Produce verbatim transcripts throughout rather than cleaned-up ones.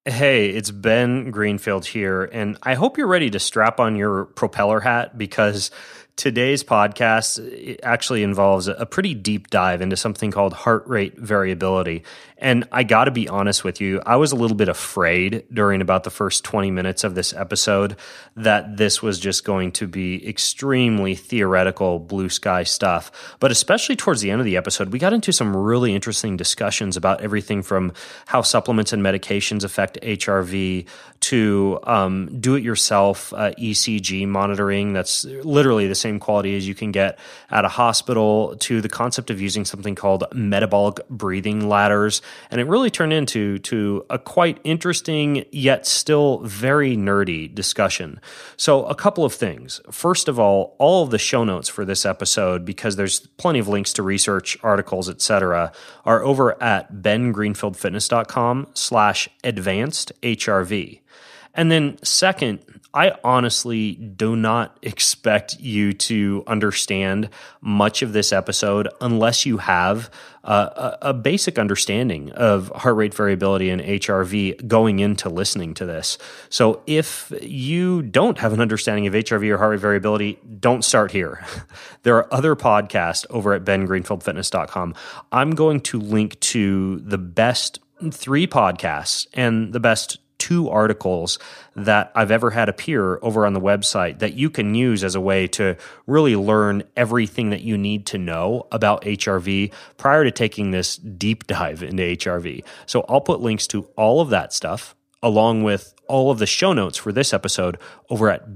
Hey, it's Ben Greenfield here, and I hope you're ready to strap on your propeller hat because today's podcast actually involves a pretty deep dive into something called heart rate variability. And I got to be honest with you, I was a little bit afraid during about the first twenty minutes of this episode that this was just going to be extremely theoretical blue sky stuff. But especially towards the end of the episode, we got into some really interesting discussions about everything from how supplements and medications affect H R V to um, do-it-yourself uh, E C G monitoring that's literally the same quality as you can get at a hospital, to the concept of using something called metabolic breathing ladders. And it really turned into to a quite interesting yet still very nerdy discussion. So a couple of things. First of all, all of the show notes for this episode, because there's plenty of links to research, articles, et cetera, are over at bengreenfieldfitness.com slash advanced HRV. And then second, I honestly do not expect you to understand much of this episode unless you have uh, a, a basic understanding of heart rate variability and H R V going into listening to this. So if you don't have an understanding of H R V or heart rate variability, don't start here. There are other podcasts over at ben greenfield fitness dot com. I'm going to link to the best three podcasts and the best two articles that I've ever had appear over on the website that you can use as a way to really learn everything that you need to know about H R V prior to taking this deep dive into H R V. So I'll put links to all of that stuff along with all of the show notes for this episode over at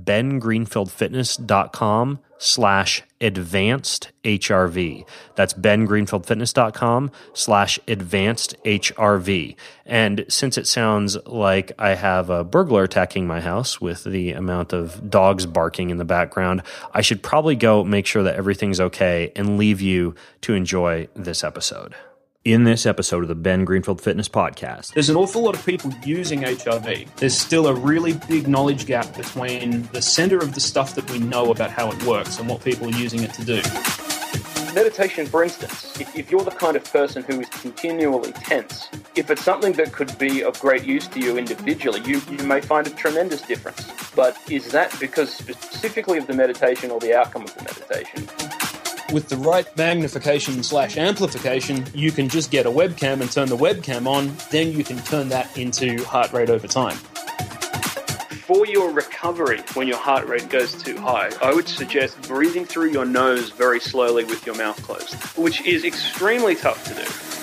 bengreenfieldfitness.com slash advanced HRV. That's bengreenfieldfitness.com slash advanced HRV. And since it sounds like I have a burglar attacking my house with the amount of dogs barking in the background, I should probably go make sure that everything's okay and leave you to enjoy this episode. In this episode of the Ben Greenfield Fitness Podcast, there's an awful lot of people using H R V. There's still a really big knowledge gap between the center of the stuff that we know about how it works and what people are using it to do. Meditation, for instance, if, if you're the kind of person who is continually tense, if it's something that could be of great use to you individually, you, you may find a tremendous difference. But is that because specifically of the meditation or the outcome of the meditation? With the right magnification slash amplification, you can just get a webcam and turn the webcam on, then you can turn that into heart rate over time. For your recovery, when your heart rate goes too high, I would suggest breathing through your nose very slowly with your mouth closed, which is extremely tough to do.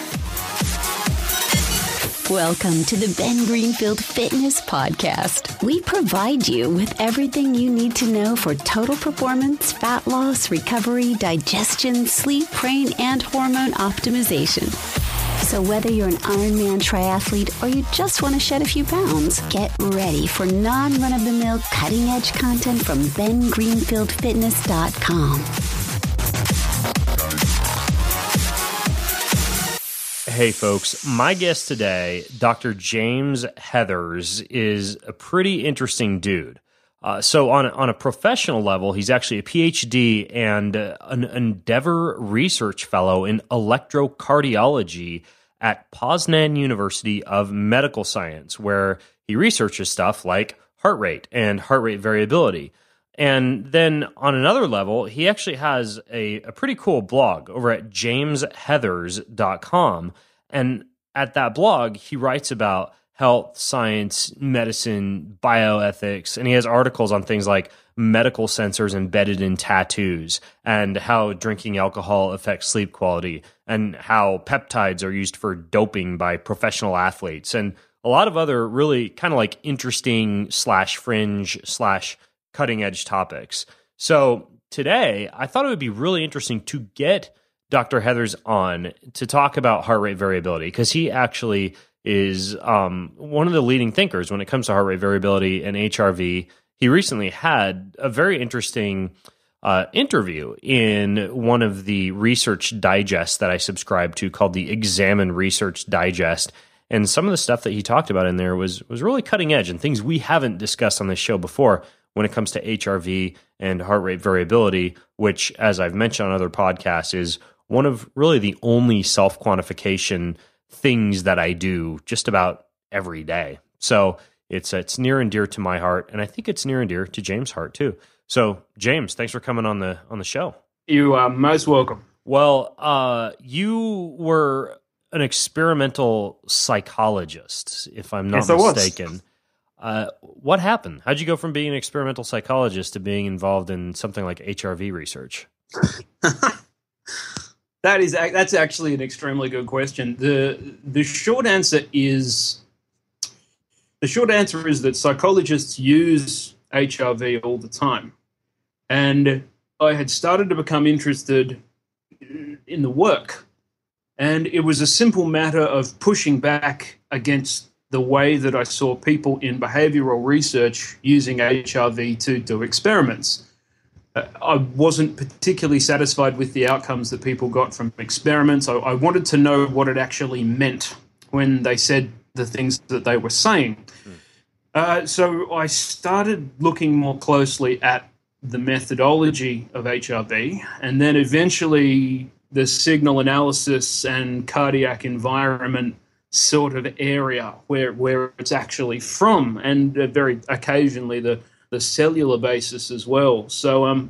Welcome to the Ben Greenfield Fitness Podcast. We provide you with everything you need to know for total performance, fat loss, recovery, digestion, sleep, brain, and hormone optimization. So whether you're an Ironman triathlete or you just want to shed a few pounds, get ready for non-run-of-the-mill cutting-edge content from ben greenfield fitness dot com. Hey folks, my guest today, Doctor James Heathers, is a pretty interesting dude. Uh, so on a, on a professional level, he's actually a P H D and uh, an Endeavor Research Fellow in electrocardiology at Poznan University of Medical Science, where he researches stuff like heart rate and heart rate variability. And then on another level, he actually has a, a pretty cool blog over at james heathers dot com. And at that blog, he writes about health, science, medicine, bioethics, and he has articles on things like medical sensors embedded in tattoos and how drinking alcohol affects sleep quality and how peptides are used for doping by professional athletes and a lot of other really kind of like interesting slash fringe slash cutting edge topics. So today, I thought it would be really interesting to get Doctor Heathers on to talk about heart rate variability because he actually is um, one of the leading thinkers when it comes to heart rate variability and H R V. He recently had a very interesting uh, interview in one of the research digests that I subscribe to called the Examine Research Digest. And some of the stuff that he talked about in there was was really cutting edge and things we haven't discussed on this show before when it comes to H R V and heart rate variability, which, as I've mentioned on other podcasts, is one of really the only self-quantification things that I do just about every day. So it's it's near and dear to my heart, and I think it's near and dear to James' heart too. So James, thanks for coming on the on the show. You are most welcome. Well, uh, you were an experimental psychologist, if I'm not yes, mistaken. Uh, what happened? How'd you go from being an experimental psychologist to being involved in something like H R V research? That is that's actually an extremely good question. The the short answer is the short answer is that psychologists use H R V all the time. And I had started to become interested in the work. And it was a simple matter of pushing back against the way that I saw people in behavioral research using H R V to do experiments. Uh, I wasn't particularly satisfied with the outcomes that people got from experiments. I, I wanted to know what it actually meant when they said the things that they were saying. Mm. Uh, so I started looking more closely at the methodology of H R V, and then eventually the signal analysis and cardiac environment sort of area where where it's actually from, and uh, very occasionally the the cellular basis as well. So um,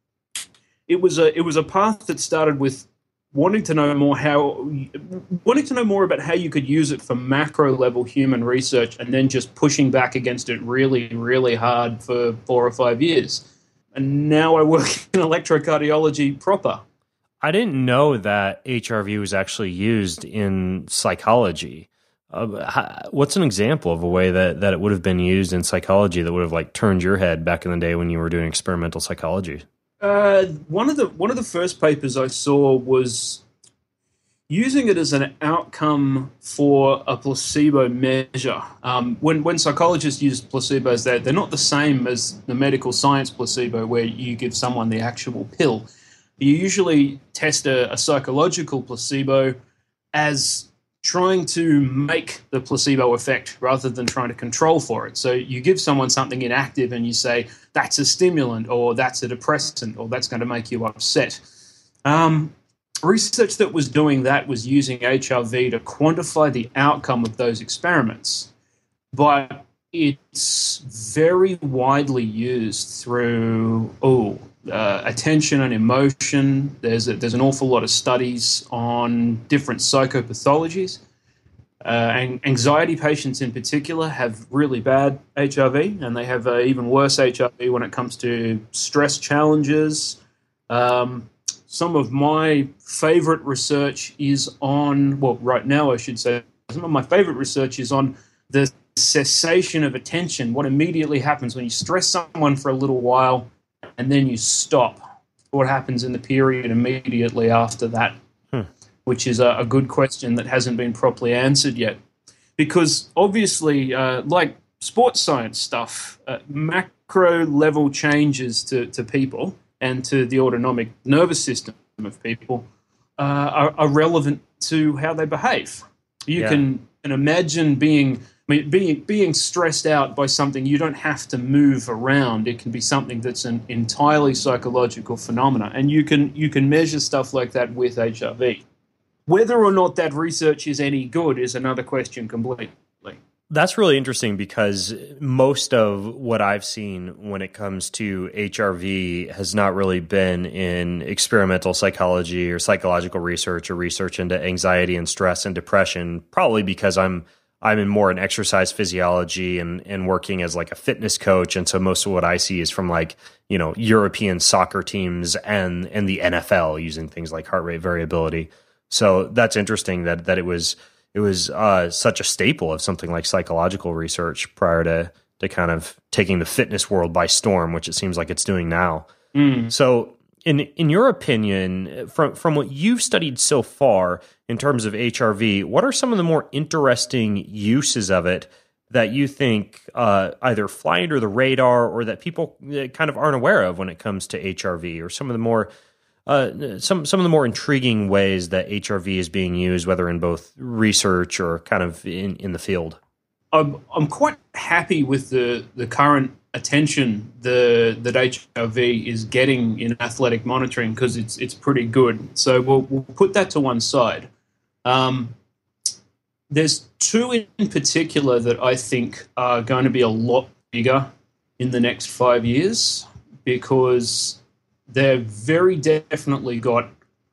it was a it was a path that started with wanting to know more how wanting to know more about how you could use it for macro level human research, and then just pushing back against it really really hard for four or five years. And now I work in electrocardiology proper. I didn't know that H R V was actually used in psychology. Uh, how, what's an example of a way that, that it would have been used in psychology that would have like turned your head back in the day when you were doing experimental psychology? Uh, one of the one of the first papers I saw was using it as an outcome for a placebo measure. Um, when when psychologists use placebos, they're, they're not the same as the medical science placebo where you give someone the actual pill. You usually test a, a psychological placebo as trying to make the placebo effect rather than trying to control for it. So you give someone something inactive and you say, that's a stimulant, or that's a depressant, or that's going to make you upset. Um, research that was doing that was using H R V to quantify the outcome of those experiments. But it's very widely used through, oh, Uh, attention and emotion. There's a, there's an awful lot of studies on different psychopathologies. Uh, and anxiety patients in particular have really bad H R V, and they have uh, even worse H R V when it comes to stress challenges. Um, some of my favorite research is on, well, right now I should say, some of my favorite research is on the cessation of attention, what immediately happens when you stress someone for a little while and then you stop. What happens in the period immediately after that, hmm. which is a, a good question that hasn't been properly answered yet. Because obviously, uh, like sports science stuff, uh, macro-level changes to, to people and to the autonomic nervous system of people uh, are, are relevant to how they behave. You yeah. can, can imagine being... I mean, being being stressed out by something, you don't have to move around. It can be something that's an entirely psychological phenomena, and you can you can measure stuff like that with H R V. Whether or not that research is any good is another question completely. That's really interesting, because most of what I've seen when it comes to H R V has not really been in experimental psychology or psychological research or research into anxiety and stress and depression, probably because I'm I'm in more in exercise physiology and, and working as like a fitness coach. And so most of what I see is from like, you know, European soccer teams and, and the N F L using things like heart rate variability. So that's interesting that, that it was, it was uh, such a staple of something like psychological research prior to, to kind of taking the fitness world by storm, which it seems like it's doing now. Mm. So in, in your opinion, from, from what you've studied so far, in terms of H R V, what are some of the more interesting uses of it that you think uh, either fly under the radar or that people kind of aren't aware of when it comes to H R V, or some of the more uh, some some of the more intriguing ways that H R V is being used, whether in both research or kind of in, in the field? I'm I'm quite happy with the the current attention the that H R V is getting in athletic monitoring, because it's it's pretty good. So we'll we'll put that to one side. Um, there's two in particular that I think are going to be a lot bigger in the next five years because they've very definitely got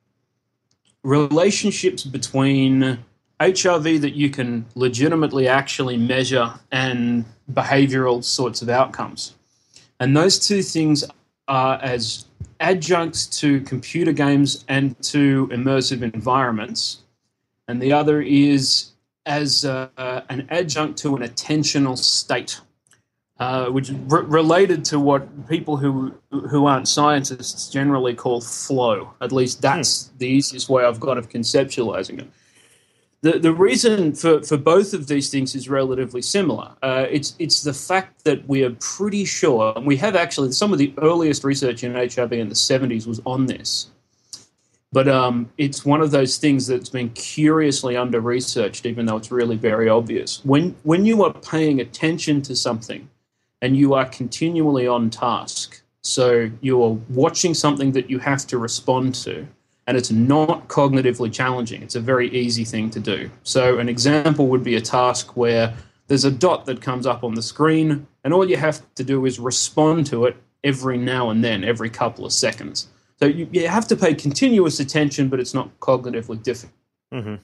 relationships between H R V that you can legitimately actually measure and behavioral sorts of outcomes. And those two things are as adjuncts to computer games and to immersive environments. And the other is as uh, an adjunct to an attentional state, uh, which is re- related to what people who who aren't scientists generally call flow. At least that's hmm. the easiest way I've got of conceptualizing it. The the reason for, for both of these things is relatively similar. Uh, it's it's the fact that we are pretty sure, and we have actually, some of the earliest research in H R V in the seventies was on this, but um, it's one of those things that's been curiously under-researched, even though it's really very obvious. When when you are paying attention to something and you are continually on task, so you are watching something that you have to respond to, and it's not cognitively challenging. It's a very easy thing to do. So an example would be a task where there's a dot that comes up on the screen, and all you have to do is respond to it every now and then, every couple of seconds. So you, you have to pay continuous attention, but it's not cognitively difficult. Mm-hmm.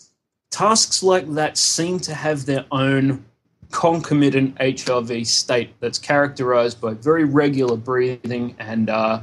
Tasks like that seem to have their own concomitant H R V state that's characterized by very regular breathing and uh,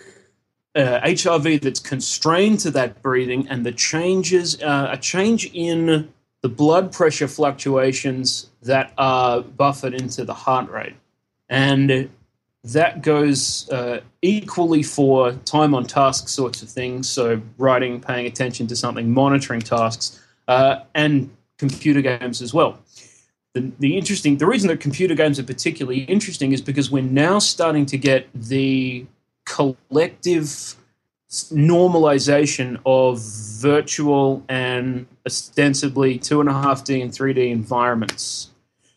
Uh, H R V that's constrained to that breathing, and the changes, uh, a change in the blood pressure fluctuations that are buffered into the heart rate. And that goes uh, equally for time on task sorts of things, so writing, paying attention to something, monitoring tasks, uh, and computer games as well. The, the interesting, the reason that computer games are particularly interesting is because we're now starting to get the collective normalization of virtual and ostensibly two and a half D and three D environments.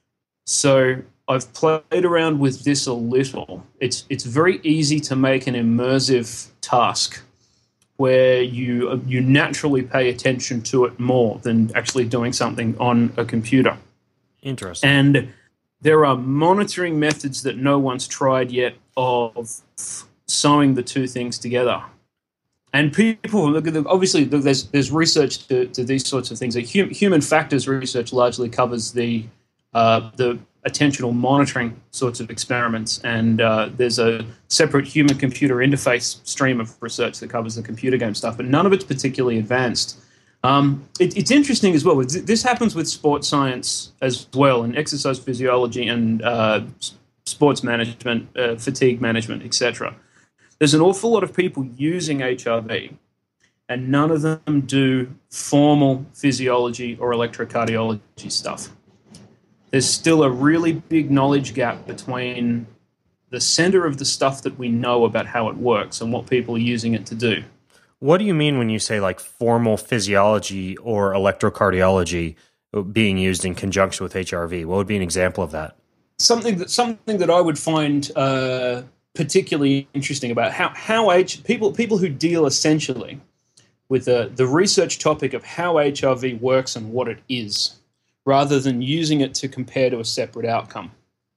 So I've played around with this a little. It's it's very easy to make an immersive task where you you naturally pay attention to it more than actually doing something on a computer. Interesting. And there are monitoring methods that no one's tried yet of sewing the two things together. And people, obviously, there's there's research to, to these sorts of things. Hum, human factors research largely covers the uh, the attentional monitoring sorts of experiments, and uh, there's a separate human-computer interface stream of research that covers the computer game stuff, but none of it's particularly advanced. Um, it, it's interesting as well. This happens with sports science as well, and exercise physiology and uh, sports management, uh, fatigue management, et cetera. There's an awful lot of people using H R V, and none of them do formal physiology or electrocardiology stuff. There's still a really big knowledge gap between the center of the stuff that we know about how it works and what people are using it to do. What do you mean when you say like formal physiology or electrocardiology being used in conjunction with H R V? What would be an example of that? Something that something that I would find uh, particularly interesting about how how H people people who deal essentially with the the research topic of how H R V works and what it is, rather than using it to compare to a separate outcome.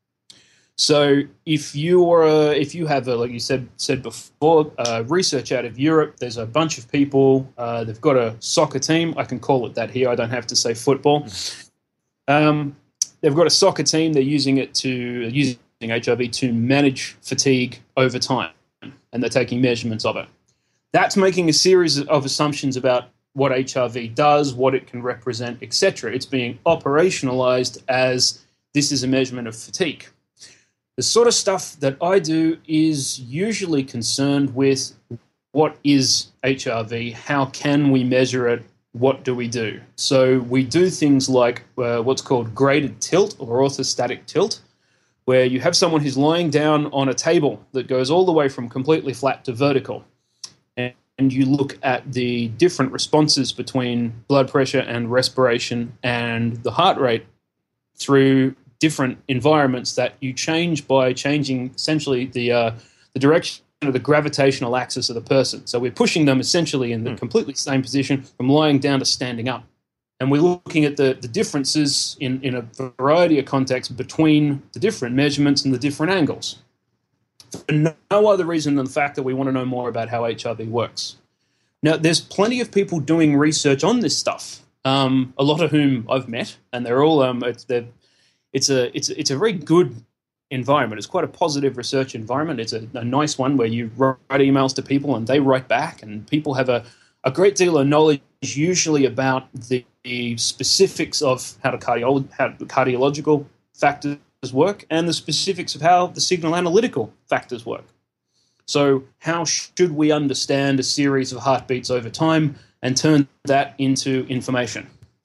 So if you're a, if you have a, like you said said before, uh, research out of Europe, there's a bunch of people. Uh, they've got a soccer team. I can call it that here. I don't have to say football. Um, they've got a soccer team. They're using it to using H R V to manage fatigue over time, and they're taking measurements of it. That's making a series of assumptions about what H R V does, what it can represent, et cetera. It's being operationalized as this is a measurement of fatigue. The sort of stuff that I do is usually concerned with what is H R V, how can we measure it, what do we do? So we do things like uh, what's called graded tilt or orthostatic tilt, where you have someone who's lying down on a table that goes all the way from completely flat to vertical. And, and you look at the different responses between blood pressure and respiration and the heart rate through different environments that you change by changing essentially the uh, the direction of the gravitational axis of the person. So we're pushing them essentially in the mm. completely same position from lying down to standing up. And we're looking at the, the differences in, in a variety of contexts between the different measurements and the different angles. For no other reason than the fact that we want to know more about how H R V works. Now, there's plenty of people doing research on this stuff, um, a lot of whom I've met, and they're all um, it's it's a it's it's a very good environment. It's quite a positive research environment. It's a, a nice one where you write emails to people and they write back, and people have a, a great deal of knowledge, usually about the, the specifics of how the cardio- how the cardiological factors work and the specifics of how the signal analytical factors work. So how should we understand a series of heartbeats over time and turn that into information?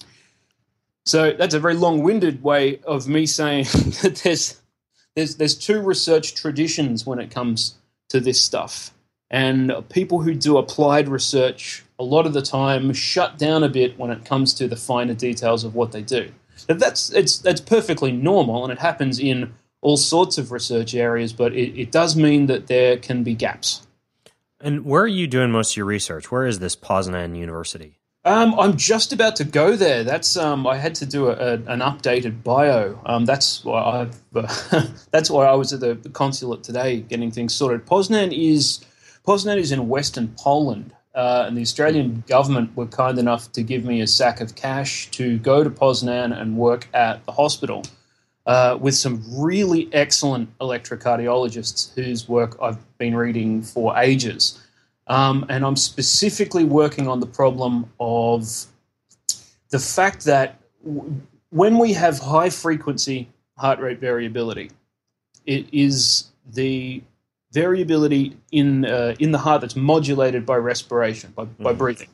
So that's a very long-winded way of me saying that there's there's there's two research traditions when it comes to this stuff. And people who do applied research a lot of the time shut down a bit when it comes to the finer details of what they do. But that's it's that's perfectly normal, and it happens in all sorts of research areas, but it, it does mean that there can be gaps. And where are you doing most of your research? Where is this Poznan University? Um, I'm just about to go there. That's um, I had to do a, a, an updated bio. Um, that's why I've uh, that's why I was at the, the consulate today getting things sorted. Poznan is Poznan is in Western Poland, uh, and the Australian government were kind enough to give me a sack of cash to go to Poznan and work at the hospital uh, with some really excellent electrocardiologists whose work I've been reading for ages. Um, and I'm specifically working on the problem of the fact that w- when we have high-frequency heart rate variability, it is the variability in uh, in the heart that's modulated by respiration, by, by Mm. breathing.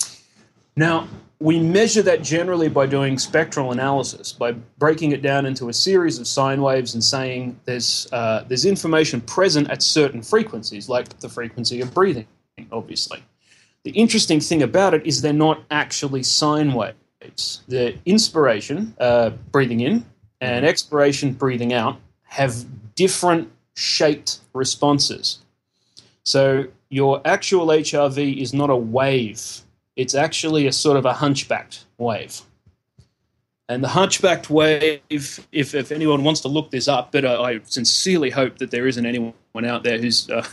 Now, we measure that generally by doing spectral analysis, by breaking it down into a series of sine waves and saying there's uh, there's information present at certain frequencies, like the frequency of breathing, obviously. The interesting thing about it is they're not actually sine waves. The inspiration, uh, breathing in, and expiration, breathing out, have different shaped responses. So your actual H R V is not a wave. It's actually a sort of a hunchbacked wave. And the hunchbacked wave, if, if anyone wants to look this up, but I, I sincerely hope that there isn't anyone out there who's uh,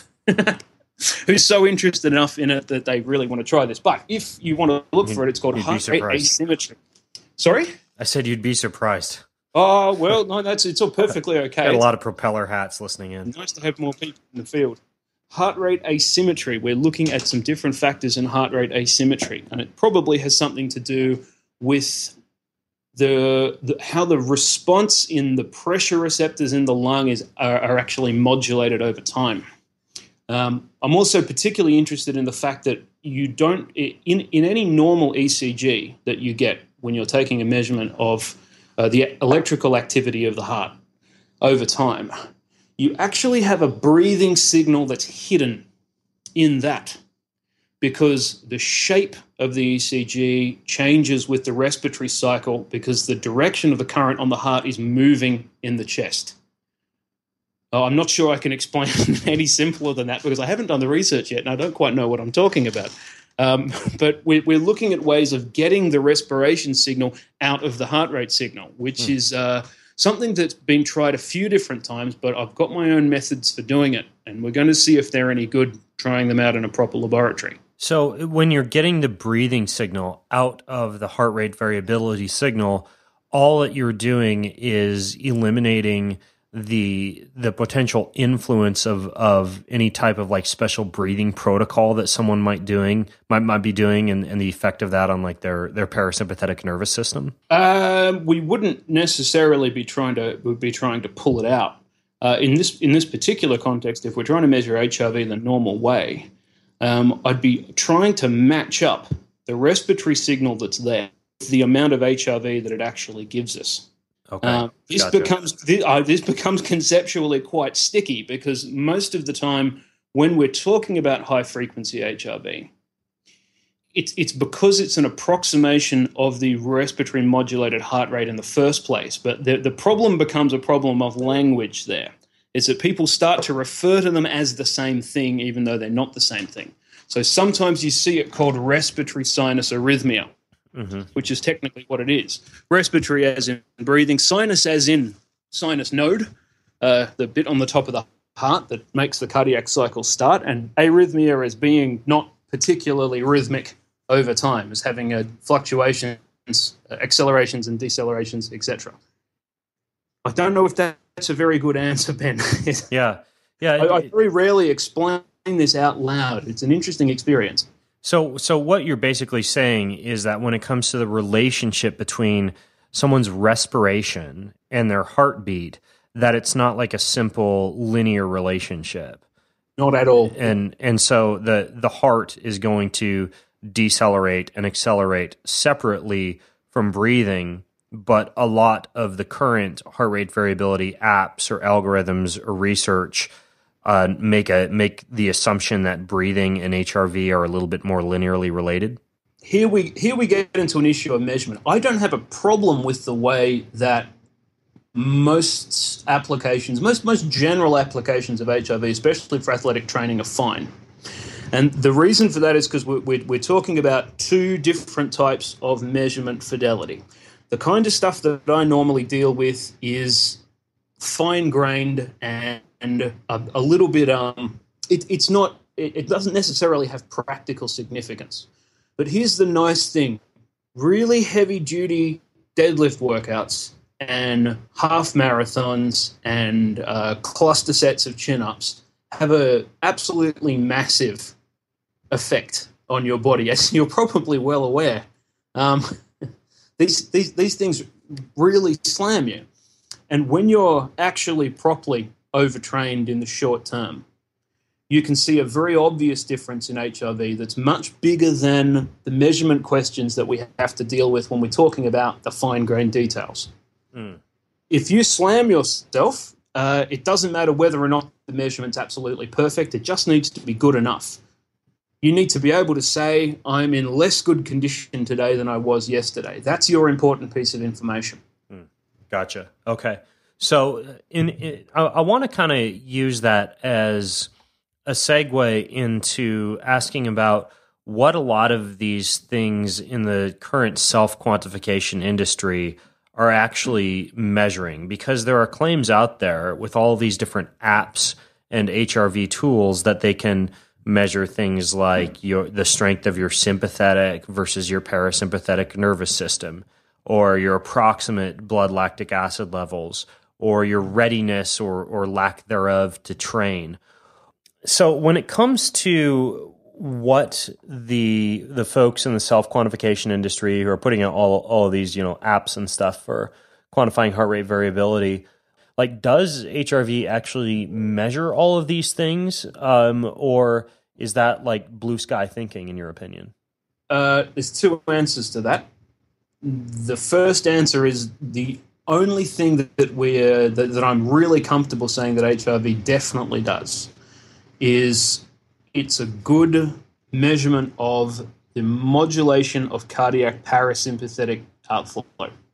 who's so interested enough in it that they really want to try this. But if you want to look for it, it's called You'd be heart rate surprised. asymmetry. Sorry? I said you'd be surprised. Oh, well, no, that's it's all perfectly okay. Got a lot of propeller hats listening in. Nice to have more people in the field. Heart rate asymmetry. We're looking at some different factors in heart rate asymmetry, and it probably has something to do with the, the how the response in the pressure receptors in the lung is are, are actually modulated over time. Um, I'm also particularly interested in the fact that you don't in in any normal E C G that you get when you're taking a measurement of uh, the electrical activity of the heart over time, you actually have a breathing signal that's hidden in that because the shape of the E C G changes with the respiratory cycle because the direction of the current on the heart is moving in the chest. Oh, I'm not sure I can explain any simpler than that because I haven't done the research yet and I don't quite know what I'm talking about. Um, but we're, we're looking at ways of getting the respiration signal out of the heart rate signal, which mm. is uh, something that's been tried a few different times, but I've got my own methods for doing it, and we're going to see if they're any good trying them out in a proper laboratory. So when you're getting the breathing signal out of the heart rate variability signal, all that you're doing is eliminating the the potential influence of of any type of like special breathing protocol that someone might doing might might be doing, and, and the effect of that on like their their parasympathetic nervous system. Um, we wouldn't necessarily be trying to would be trying to pull it out uh, in this in this particular context. If we're trying to measure H R V the normal way, um, I'd be trying to match up the respiratory signal that's there with the amount of H R V that it actually gives us. Okay. Uh, this Gotcha. becomes this, uh, this becomes conceptually quite sticky because most of the time when we're talking about high frequency H R V, it's it's because it's an approximation of the respiratory modulated heart rate in the first place. But the the problem becomes a problem of language. There is that people start to refer to them as the same thing, even though they're not the same thing. So sometimes you see it called respiratory sinus arrhythmia. mm-hmm. which is technically what it is. Respiratory as in breathing, sinus as in sinus node, uh, the bit on the top of the heart that makes the cardiac cycle start, and arrhythmia as being not particularly rhythmic over time, as having a fluctuations, uh, accelerations and decelerations, et cetera. I don't know if that's a very good answer, Ben. yeah, yeah. I, I very rarely explain this out loud. It's an interesting experience. So, so what you're basically saying is that when it comes to the relationship between someone's respiration and their heartbeat, that it's not like a simple linear relationship. Not at all. And and so the the heart is going to decelerate and accelerate separately from breathing, but a lot of the current heart rate variability apps or algorithms or research uh, make a make the assumption that breathing and H R V are a little bit more linearly related. Here we here we get into an issue of measurement. I don't have a problem with the way that most applications, most most general applications of H R V, especially for athletic training, are fine. And the reason for that is because we're, we're, we're talking about two different types of measurement fidelity. The kind of stuff that I normally deal with is fine-grained and, and a, a little bit, um, it, it's not, it, it doesn't necessarily have practical significance. But here's the nice thing. Really heavy-duty deadlift workouts and half marathons and uh, cluster sets of chin-ups have a absolutely massive effect on your body, as you're probably well aware. Um, these, these these things really slam you. And when you're actually properly overtrained in the short term, you can see a very obvious difference in H R V that's much bigger than the measurement questions that we have to deal with when we're talking about the fine-grained details. Mm. If you slam yourself, uh, it doesn't matter whether or not the measurement's absolutely perfect. It just needs to be good enough. You need to be able to say, I'm in less good condition today than I was yesterday. That's your important piece of information. Mm. Gotcha. Okay. So in, in I, I want to kind of use that as a segue into asking about what a lot of these things in the current self-quantification industry are actually measuring, because there are claims out there with all these different apps and H R V tools that they can measure things like your the strength of your sympathetic versus your parasympathetic nervous system, or your approximate blood lactic acid levels, or your readiness or or lack thereof to train. So when it comes to what the the folks in the self-quantification industry who are putting out all all of these, you know, apps and stuff for quantifying heart rate variability, like, does H R V actually measure all of these things, um, or is that like blue sky thinking, in your opinion? Uh, there's two answers to that. The first answer is the only thing that, that we're that, that I'm really comfortable saying that H R V definitely does is it's a good measurement of the modulation of cardiac parasympathetic outflow.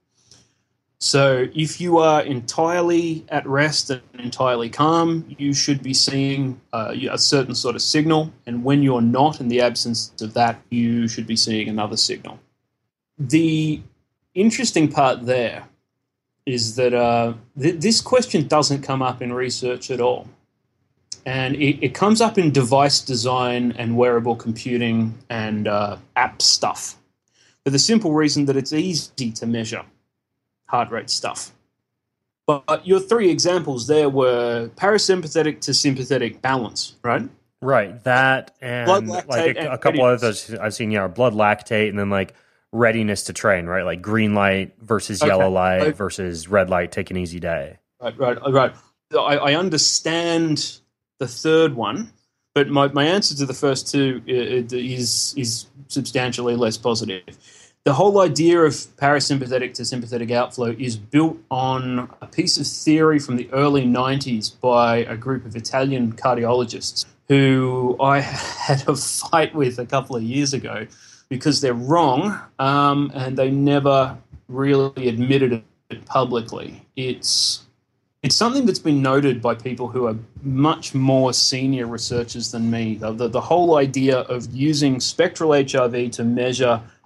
So if you are entirely at rest and entirely calm, you should be seeing uh, a certain sort of signal. And when you're not, in the absence of that, you should be seeing another signal. The interesting part there is that uh, th- this question doesn't come up in research at all. And it, it comes up in device design and wearable computing and uh, app stuff, for the simple reason that it's easy to measure heart rate stuff. But your three examples there were parasympathetic to sympathetic balance, right? Right. That and blood lactate like a, and a couple readiness. others I've seen, yeah, blood lactate, and then like readiness to train, right? Like green light versus Okay. yellow light Okay. versus red light, take an easy day. Right, right, right. I, I understand the third one, but my, my answer to the first two is is substantially less positive. The whole idea of parasympathetic to sympathetic outflow is built on a piece of theory from the early nineties by a group of Italian cardiologists who I had a fight with a couple of years ago because they're wrong, um, and they never really admitted it publicly. It's It's something that's been noted by people who are much more senior researchers than me. The, the whole idea of using spectral H R V to measure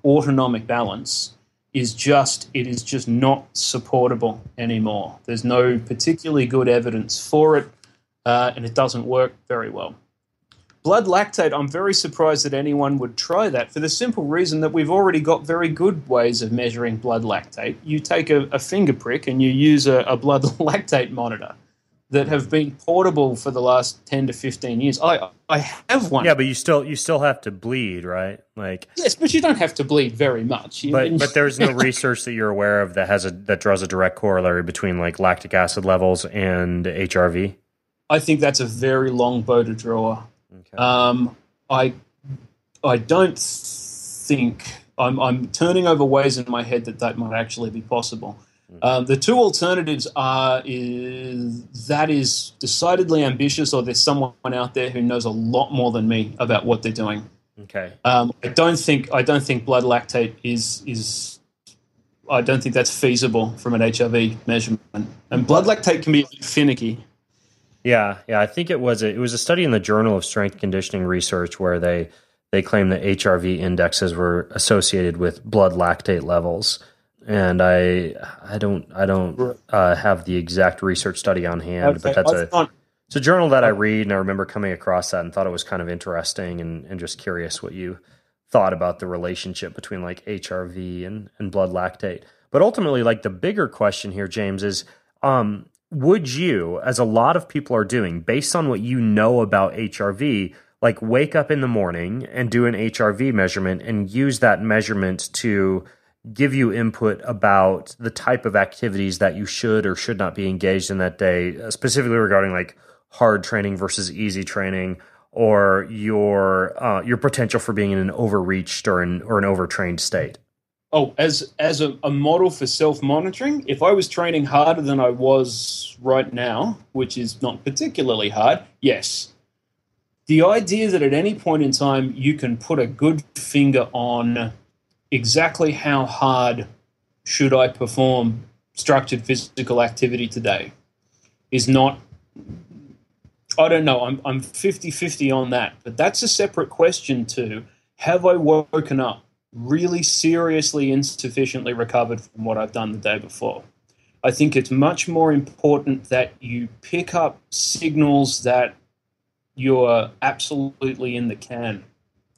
autonomic balance is just, it is just not supportable anymore. There's no particularly good evidence for it, uh, and it doesn't work very well. Blood lactate, I'm very surprised that anyone would try that for the simple reason that we've already got very good ways of measuring blood lactate. You take a, a finger prick and you use a, a blood lactate monitor that have been portable for the last ten to fifteen years. I I have one. Yeah, but you still you still have to bleed, right? Like yes, but you don't have to bleed very much. You, but but there's no research that you're aware of that has a that draws a direct corollary between like lactic acid levels and H R V. I think that's a very long bow to draw. Okay. Um, I I don't think I'm I'm turning over ways in my head that that might actually be possible. Um, the two alternatives are is that is decidedly ambitious, or there's someone out there who knows a lot more than me about what they're doing. Okay. Um, I don't think I don't think blood lactate is is I don't think that's feasible from an H R V measurement. And blood lactate can be a bit finicky. Yeah, yeah. I think it was a, it was a study in the Journal of Strength Conditioning Research where they they claimed that H R V indexes were associated with blood lactate levels. And I, I don't, I don't uh, have the exact research study on hand, Okay. but that's a, not, it's a journal that I read, and I remember coming across that and thought it was kind of interesting, and, and just curious what you thought about the relationship between like H R V and, and blood lactate. But ultimately, like the bigger question here, James, is um, would you, as a lot of people are doing, based on what you know about H R V, like wake up in the morning and do an H R V measurement and use that measurement to give you input about the type of activities that you should or should not be engaged in that day, specifically regarding like hard training versus easy training, or your uh, your potential for being in an overreached or an or an overtrained state? Oh, as as a, a model for self-monitoring, if I was training harder than I was right now, which is not particularly hard, yes. The idea that at any point in time you can put a good finger on exactly how hard should I perform structured physical activity today is not, I don't know, I'm I'm fifty-fifty on that. But that's a separate question to, have I woken up really seriously insufficiently recovered from what I've done the day before? I think it's much more important that you pick up signals that you're absolutely in the can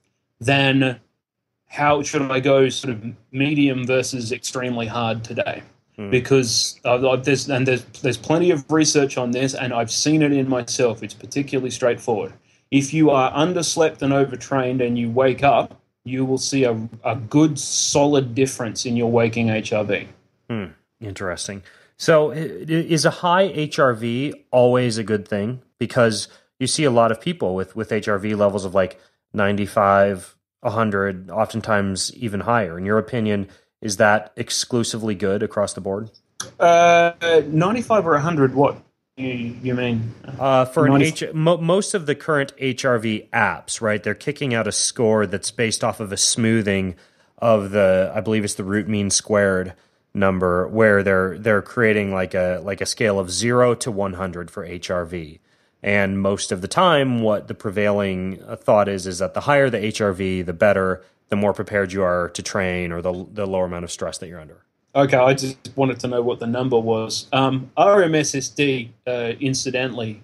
than how should I go sort of medium versus extremely hard today? Hmm. Because uh, there's and there's there's plenty of research on this, and I've seen it in myself. It's particularly straightforward. If you are underslept and overtrained and you wake up, you will see a, a good solid difference in your waking H R V. Hmm. Interesting. So is a high H R V always a good thing? Because you see a lot of people with, with H R V levels of like ninety-five, one hundred, oftentimes even higher. In your opinion, is that exclusively good across the board? Uh, ninety-five or one hundred, what you, you mean? Uh, for an H, mo- most of the current H R V apps, right, they're kicking out a score that's based off of a smoothing of the, I believe it's the root mean squared number, where they're they're creating like a like a scale of zero to one hundred for H R V. And most of the time, what the prevailing thought is, is that the higher the H R V, the better, the more prepared you are to train, or the the lower amount of stress that you're under. Okay, I just wanted to know what the number was. Um, R M S S D, uh, incidentally,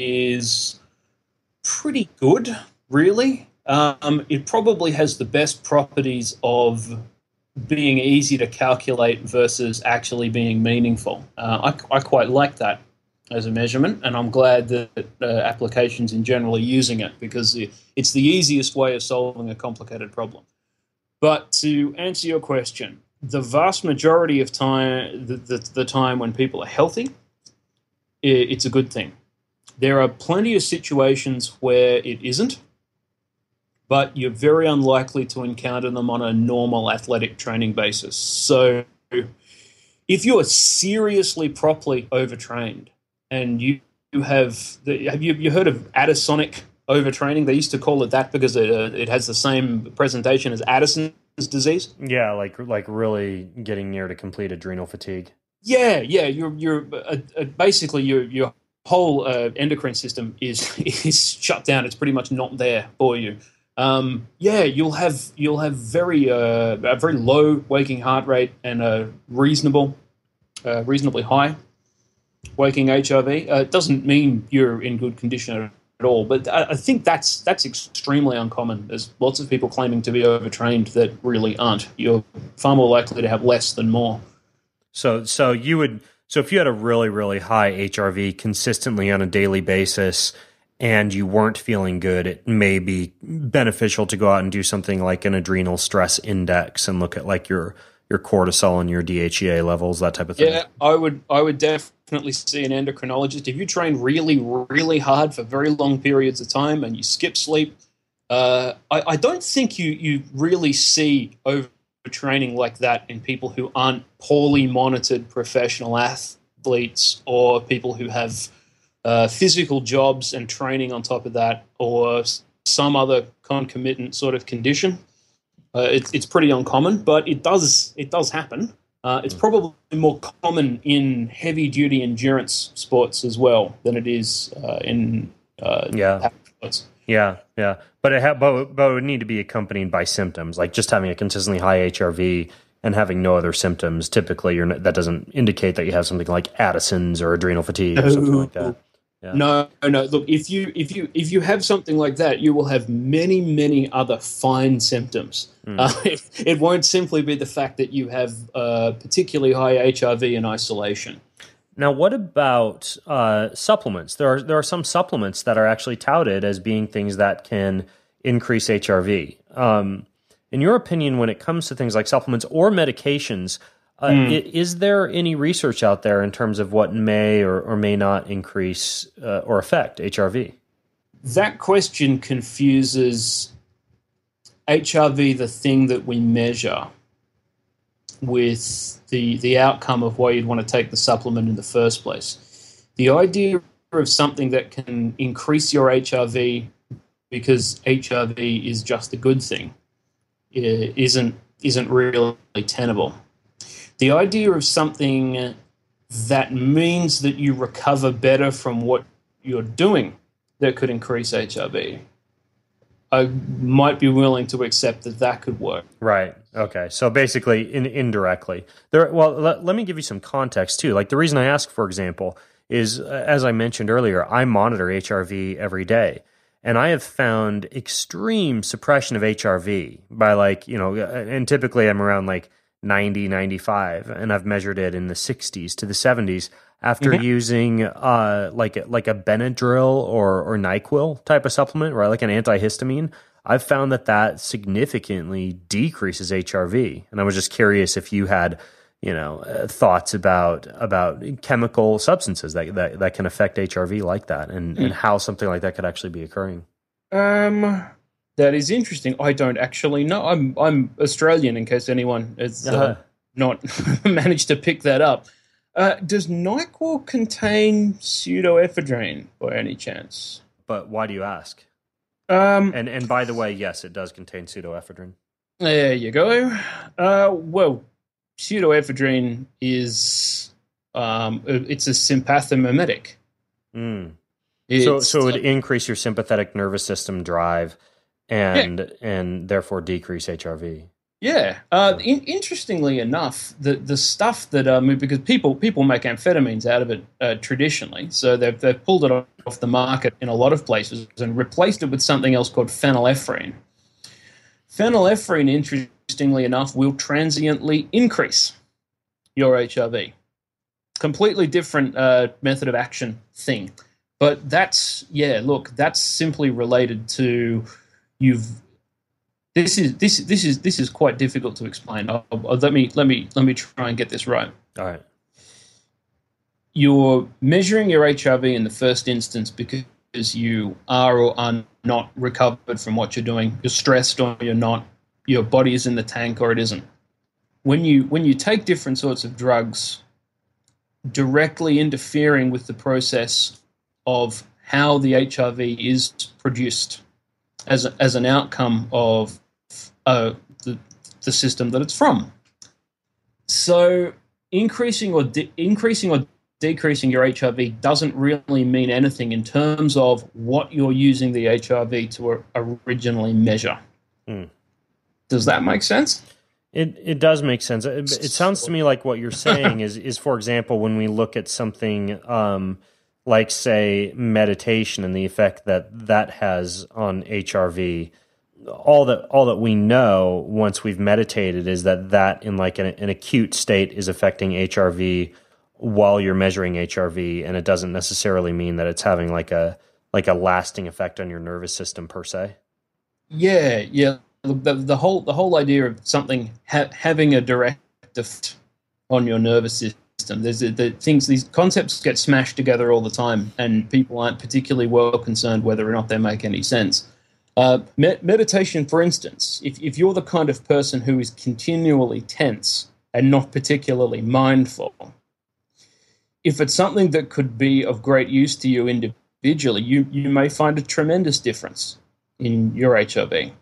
is pretty good, really. Um, it probably has the best properties of being easy to calculate versus actually being meaningful. Uh, I, I quite like that as a measurement, and I'm glad that uh, applications in general are using it, because it's the easiest way of solving a complicated problem. But to answer your question, the vast majority of time, the, the, the time when people are healthy, it's a good thing. There are plenty of situations where it isn't, but you're very unlikely to encounter them on a normal athletic training basis. So if you're seriously properly overtrained, and you, you have, the, have you, you heard of Addisonic overtraining? They used to call it that because it, uh, it has the same presentation as Addison's disease. Yeah, like like really getting near to complete adrenal fatigue. Yeah, yeah. You're you're uh, uh, basically your your whole uh, endocrine system is is shut down. It's pretty much not there for you. um, yeah, you'll have you'll have very uh, a very low waking heart rate and a reasonable, uh, reasonably high waking H R V. Uh, it doesn't mean you're in good condition at all, but I, I think that's that's extremely uncommon. There's lots of people claiming to be overtrained that really aren't. You're far more likely to have less than more. So, so you would so if you had a really really high H R V consistently on a daily basis, and you weren't feeling good, it may be beneficial to go out and do something like an adrenal stress index and look at like your your cortisol and your D H E A levels, that type of thing. Yeah, I would I would definitely see an endocrinologist. If you train really, really hard for very long periods of time and you skip sleep, uh, I, I don't think you, you really see overtraining like that in people who aren't poorly monitored professional athletes or people who have Uh, physical jobs and training on top of that, or some other concomitant sort of condition. Uh, it's it's pretty uncommon, but it does it does happen. Uh, it's probably more common in heavy duty endurance sports as well than it is uh, in uh, yeah sports. Yeah, yeah, but it ha- but, but it would need to be accompanied by symptoms, like just having a consistently high H R V and having no other symptoms. Typically, you're not, that doesn't indicate that you have something like Addison's or adrenal fatigue or something like that. Yeah. No, no. Look, if you if you if you have something like that, you will have many, many other fine symptoms. Mm. Uh, it, it won't simply be the fact that you have uh, particularly high H R V in isolation. Now, what about uh, supplements? There are there are some supplements that are actually touted as being things that can increase H R V. Um, in your opinion, when it comes to things like supplements or medications, Uh, mm. is there any research out there in terms of what may or, or may not increase uh, or affect H R V? That question confuses H R V, the thing that we measure, with the the outcome of why you'd want to take the supplement in the first place. The idea of something that can increase your H R V because H R V is just a good thing isn't isn't really tenable. The idea of something that means that you recover better from what you're doing that could increase H R V, I might be willing to accept that that could work. Right. Okay. So basically, in, indirectly. There. Well, let, let me give you some context too. Like the reason I ask, for example, is uh, as I mentioned earlier, I monitor H R V every day. And I have found extreme suppression of H R V by like, you know, and typically I'm around like ninety, ninety-five, and I've measured it in the sixties to the seventies after mm-hmm. using uh, like like a Benadryl or or NyQuil type of supplement, right? Like an antihistamine. I've found that that significantly decreases H R V, and I was just curious if you had, you know, uh, thoughts about about chemical substances that that, that can affect H R V like that, and, mm. and how something like that could actually be occurring. Um. That is interesting. I don't actually know. I'm I'm Australian, in case anyone has uh, uh-huh. not managed to pick that up. Uh, does NyQuil contain pseudoephedrine by any chance? But why do you ask? Um, and and by the way, yes, it does contain pseudoephedrine. There you go. Uh, well, pseudoephedrine is um, it's a sympathomimetic. Mm. So so it would increase your sympathetic nervous system drive. And yeah. and therefore decrease H R V. Yeah. Uh, in, interestingly enough, the the stuff that um, because people people make amphetamines out of it uh, traditionally, so they've they've pulled it off the market in a lot of places and replaced it with something else called phenylephrine. Phenylephrine, interestingly enough, will transiently increase your H R V. Completely different uh, method of action thing, but that's yeah. Look, that's simply related to You've this is this this is this is quite difficult to explain. I'll, I'll, let me let me let me try and get this right. All right. You're measuring your H R V in the first instance because you are or are not recovered from what you're doing. You're stressed or you're not. Your body is in the tank or it isn't. When you when you take different sorts of drugs, directly interfering with the process of how the H R V is produced as a, as an outcome of uh, the, the system that it's from. So increasing or de- increasing or decreasing your H R V doesn't really mean anything in terms of what you're using the H R V to originally measure. Mm. Does that make sense? It it does make sense. It, it sounds to me like what you're saying is, is for example, when we look at something um, like, say, meditation and the effect that that has on H R V, all that all that we know once we've meditated is that that in like an, an acute state is affecting H R V while you're measuring H R V, and it doesn't necessarily mean that it's having like a like a lasting effect on your nervous system per se. Yeah, yeah. The, the whole the whole idea of something ha- having a direct effect on your nervous system. There's a, the things these concepts get smashed together all the time, and people aren't particularly well concerned whether or not they make any sense. Uh, med- meditation, for instance, if if you're the kind of person who is continually tense and not particularly mindful, if it's something that could be of great use to you individually, you you may find a tremendous difference in your H R V.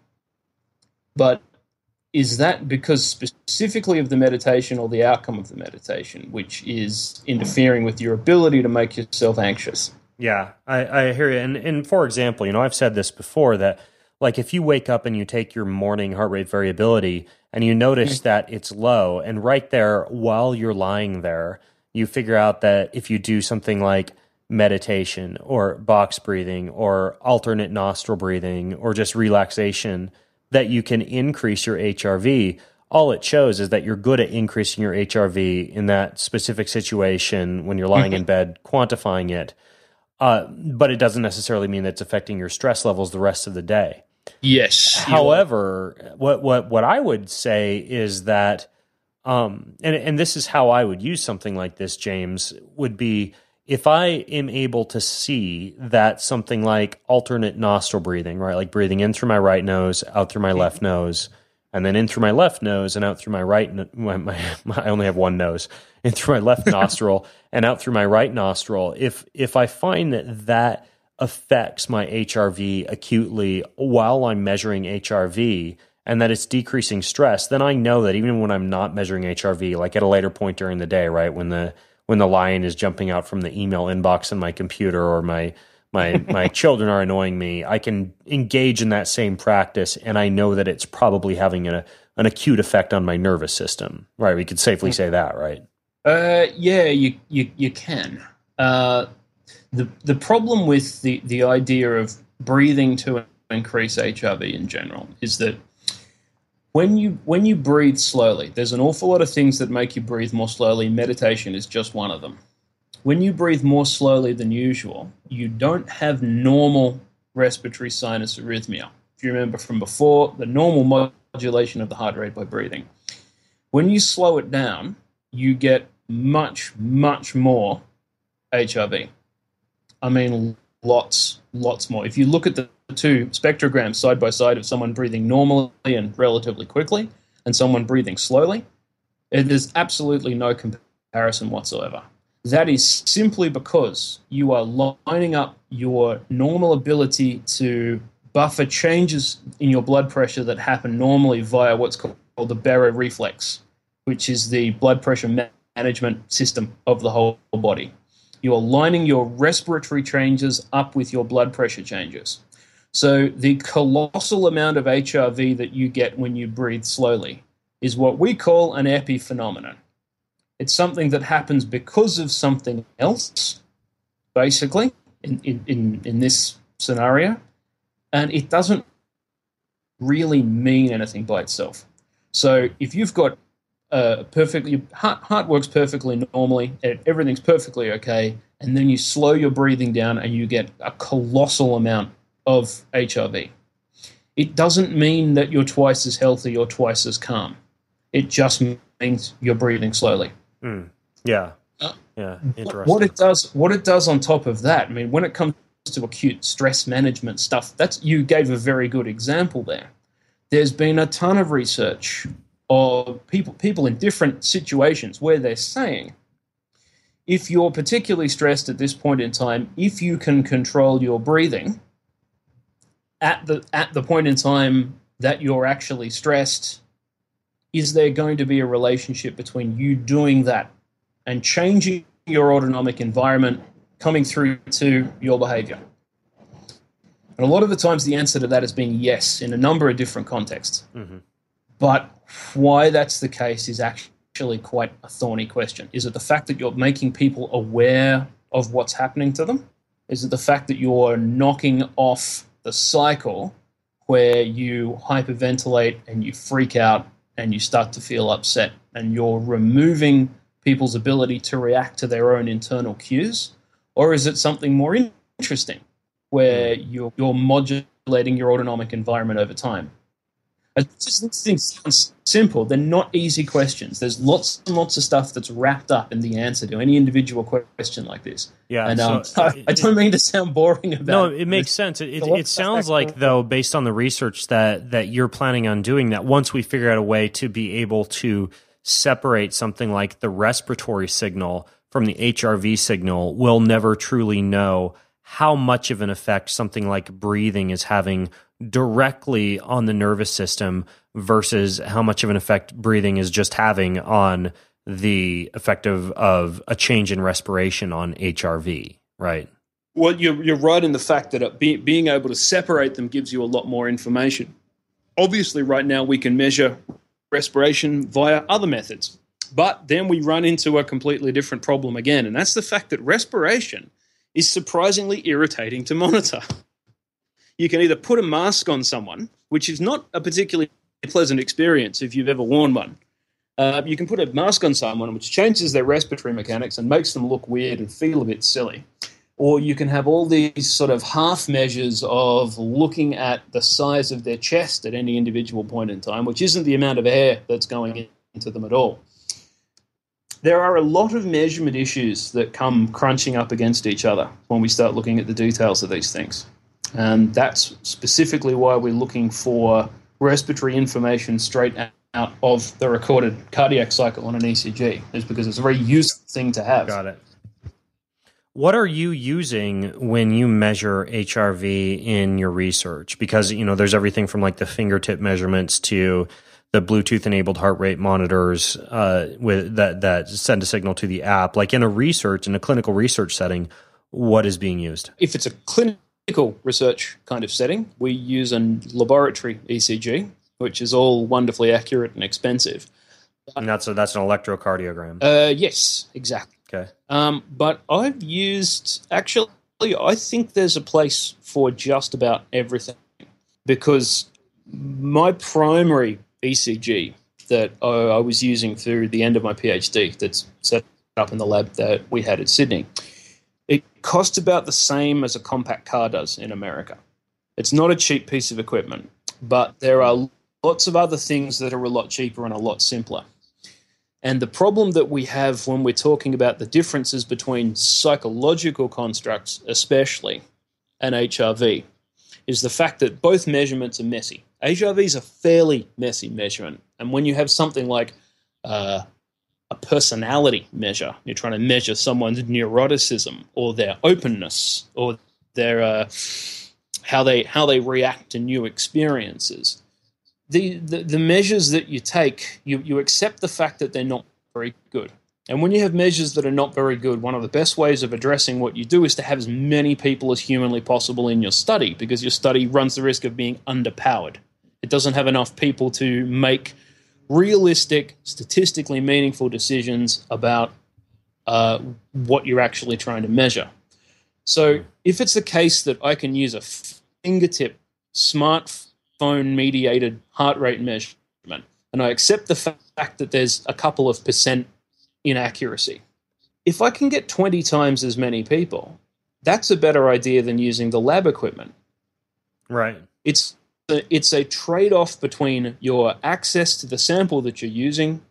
But is that because specifically of the meditation or the outcome of the meditation, which is interfering with your ability to make yourself anxious? Yeah, I, I hear you. And, and for example, you know, I've said this before that, like, if you wake up and you take your morning heart rate variability and you notice that it's low, and right there while you're lying there, you figure out that if you do something like meditation or box breathing or alternate nostril breathing or just relaxation, that you can increase your H R V. All it shows is that you're good at increasing your H R V in that specific situation when you're lying in bed, quantifying it. Uh, but it doesn't necessarily mean that it's affecting your stress levels the rest of the day. Yes. However, what what what I would say is that, um, and and this is how I would use something like this, James, would be if I am able to see that something like alternate nostril breathing, right, like breathing in through my right nose, out through my left nose, and then in through my left nose and out through my right, my, my, my, I only have one nose, in through my left nostril and out through my right nostril. If if I find that that affects my H R V acutely while I'm measuring H R V and that it's decreasing stress, then I know that even when I'm not measuring H R V, like at a later point during the day, right, when the when the lion is jumping out from the email inbox in my computer or my my my children are annoying me, I can engage in that same practice, and I know that it's probably having a, an acute effect on my nervous system. Right? We could safely say that, right? Uh, yeah, you you you can. Uh, the the problem with the the idea of breathing to increase H R V in general is that When you when you breathe slowly, there's an awful lot of things that make you breathe more slowly. Meditation is just one of them. When you breathe more slowly than usual, you don't have normal respiratory sinus arrhythmia. If you remember from before, the normal modulation of the heart rate by breathing. When you slow it down, you get much, much more H R V. I mean, lots, lots more. If you look at the two spectrograms side by side of someone breathing normally and relatively quickly and someone breathing slowly, there's absolutely no comparison whatsoever. That is simply because you are lining up your normal ability to buffer changes in your blood pressure that happen normally via what's called the baroreflex, which is the blood pressure ma- management system of the whole body. You are lining your respiratory changes up with your blood pressure changes. So the colossal amount of H R V that you get when you breathe slowly is what we call an epiphenomenon. It's something that happens because of something else, basically, in, in, in, in this scenario, and it doesn't really mean anything by itself. So if you've got uh, perfectly, heart, heart works perfectly normally, everything's perfectly okay, and then you slow your breathing down and you get a colossal amount of H R V. It doesn't mean that you're twice as healthy or twice as calm. It just means you're breathing slowly. Mm. Yeah. Uh, yeah. Interesting. What it does, what it does on top of that, I mean, when it comes to acute stress management stuff, that's you gave a very good example there. There's been a ton of research of people people in different situations where they're saying, if you're particularly stressed at this point in time, if you can control your breathing at the at the point in time that you're actually stressed, is there going to be a relationship between you doing that and changing your autonomic environment coming through to your behavior? And a lot of the times the answer to that has been yes in a number of different contexts. Mm-hmm. But why that's the case is actually quite a thorny question. Is it the fact that you're making people aware of what's happening to them? Is it the fact that you're knocking off the cycle where you hyperventilate and you freak out and you start to feel upset, and you're removing people's ability to react to their own internal cues? Or is it something more interesting where you're, you're modulating your autonomic environment over time? It's just, these things sound simple. They're not easy questions. There's lots and lots of stuff that's wrapped up in the answer to any individual question like this. Yeah, and um, so, I, I don't mean to sound boring about no, it. No, it makes sense. It, it, it sounds like, though, based on the research that, that you're planning on doing, that once we figure out a way to be able to separate something like the respiratory signal from the H R V signal, we'll never truly know how much of an effect something like breathing is having directly on the nervous system versus how much of an effect breathing is just having on the effect of, of a change in respiration on H R V, right? Well, you're, you're right in the fact that it be, being able to separate them gives you a lot more information. Obviously, right now we can measure respiration via other methods, but then we run into a completely different problem again, and that's the fact that respiration is surprisingly irritating to monitor. You can either put a mask on someone, which is not a particularly pleasant experience if you've ever worn one. Uh, you can put a mask on someone, which changes their respiratory mechanics and makes them look weird and feel a bit silly. Or you can have all these sort of half measures of looking at the size of their chest at any individual point in time, which isn't the amount of air that's going into them at all. There are a lot of measurement issues that come crunching up against each other when we start looking at the details of these things. And that's specifically why we're looking for respiratory information straight out of the recorded cardiac cycle on an E C G, is because it's a very useful thing to have. Got it. What are you using when you measure H R V in your research? Because, you know, there's everything from like the fingertip measurements to the Bluetooth-enabled heart rate monitors uh, with that that send a signal to the app. Like in a research, in a clinical research setting, what is being used? If it's a clinical research kind of setting, we use a laboratory E C G, which is all wonderfully accurate and expensive. And that's a, that's an electrocardiogram. Uh, yes, exactly. Okay. Um, but I've used, actually, I think there's a place for just about everything, because my primary E C G that I, I was using through the end of my PhD that's set up in the lab that we had at Sydney, it cost about the same as a compact car does in America. It's not a cheap piece of equipment, but there are lots of other things that are a lot cheaper and a lot simpler. And the problem that we have when we're talking about the differences between psychological constructs, especially, and H R V, is the fact that both measurements are messy. H R V is a fairly messy measurement. And when you have something like uh, a personality measure, you're trying to measure someone's neuroticism or their openness or their uh, how they how they react to new experiences. The, the the measures that you take, you, you accept the fact that they're not very good. And when you have measures that are not very good, one of the best ways of addressing what you do is to have as many people as humanly possible in your study, because your study runs the risk of being underpowered. It doesn't have enough people to make realistic, statistically meaningful decisions about uh, what you're actually trying to measure. So if it's the case that I can use a fingertip smartphone-mediated heart rate measurement, and I accept the fact that there's a couple of percent inaccuracy, if I can get twenty times as many people, that's a better idea than using the lab equipment. Right. It's a, it's a trade-off between your access to the sample that you're using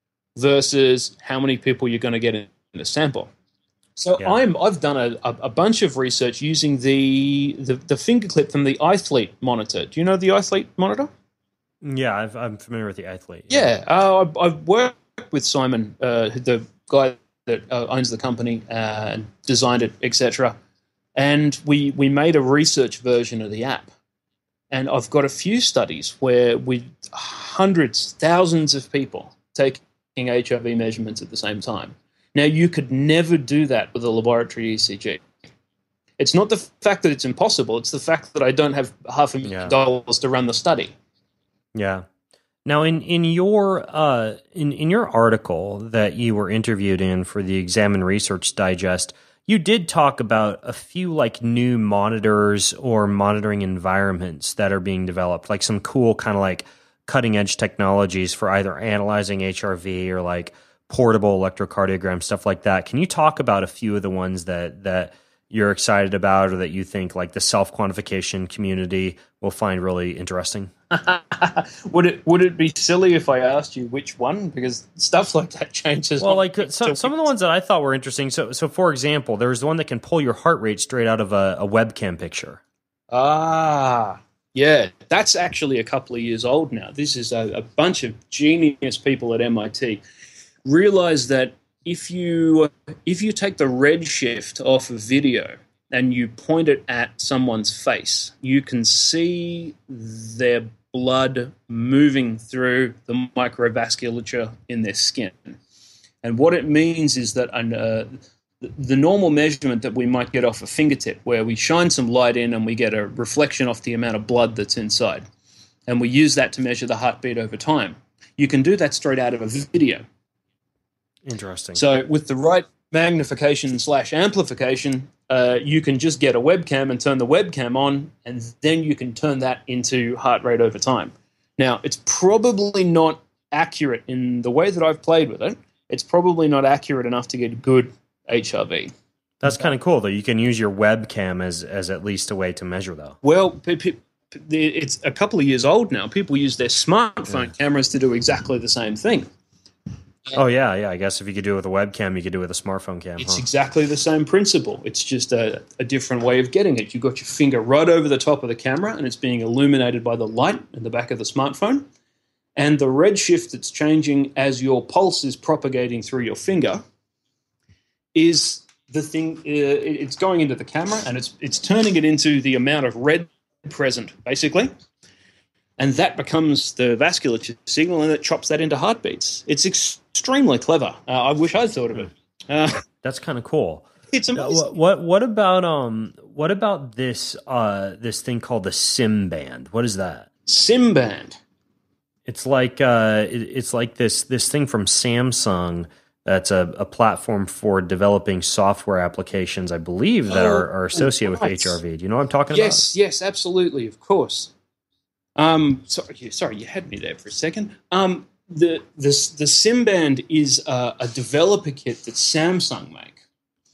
versus how many people you're going to get in the sample. So Yeah. I'm I've done a, a, a bunch of research using the, the the finger clip from the iThlete monitor. Do you know the iThlete monitor? Yeah, I've, I'm familiar with the iThlete. Yeah, uh, I've, I've worked with Simon, uh, the guy that uh, owns the company uh, and designed it, et cetera. And we we made a research version of the app. And I've got a few studies where with hundreds, thousands of people taking H R V measurements at the same time. Now, you could never do that with a laboratory E C G. It's not the fact that it's impossible. It's the fact that I don't have half a million Yeah. dollars to run the study. Yeah. Now, in in your uh, in in your article that you were interviewed in for the Examine Research Digest, you did talk about a few like new monitors or monitoring environments that are being developed, like some cool kind of like cutting edge technologies for either analyzing H R V or like portable electrocardiogram, stuff like that. Can you talk about a few of the ones that that you're excited about or that you think like the self-quantification community will find really interesting? would it would it be silly if I asked you which one? Because stuff like that changes. Well, like so, some of the ones that I thought were interesting. So, so for example, there's the one that can pull your heart rate straight out of a, a webcam picture. Ah, yeah, that's actually a couple of years old now. This is a, a bunch of genius people at M I T realize that if you if you take the redshift off of video and you point it at someone's face, you can see their blood moving through the microvasculature in their skin. And what it means is that uh, the normal measurement that we might get off a fingertip, where we shine some light in and we get a reflection off the amount of blood that's inside, and we use that to measure the heartbeat over time, you can do that straight out of a video. Interesting. So with the right magnification slash amplification, uh, you can just get a webcam and turn the webcam on, and then you can turn that into heart rate over time. Now, it's probably not accurate in the way that I've played with it. It's probably not accurate enough to get good H R V. That's kind of cool, though. You can use your webcam as as at least a way to measure, though. Well, pe- pe- it's a couple of years old now. People use their smartphone yeah. cameras to do exactly the same thing. Oh, yeah, yeah. I guess if you could do it with a webcam, you could do it with a smartphone cam. It's huh? exactly the same principle. It's just a, a different way of getting it. You've got your finger right over the top of the camera, and it's being illuminated by the light in the back of the smartphone. And the redshift that's changing as your pulse is propagating through your finger is the thing. Uh, it's going into the camera, and it's it's turning it into the amount of red present, basically. And that becomes the vasculature signal, and it chops that into heartbeats. It's extremely clever. Uh, I wish I'd thought of it. Uh, That's kind of cool. It's amazing. Uh, what, what what about um what about this uh this thing called the SimBand? What is that? SimBand. It's like uh it, it's like this this thing from Samsung. That's a, a platform for developing software applications, I believe, that oh, are, are associated right. with H R V. Do you know what I'm talking yes, about? Yes, yes, absolutely, of course. Um, sorry, sorry, you had me there for a second. Um, the this the SimBand is uh, a developer kit that Samsung make,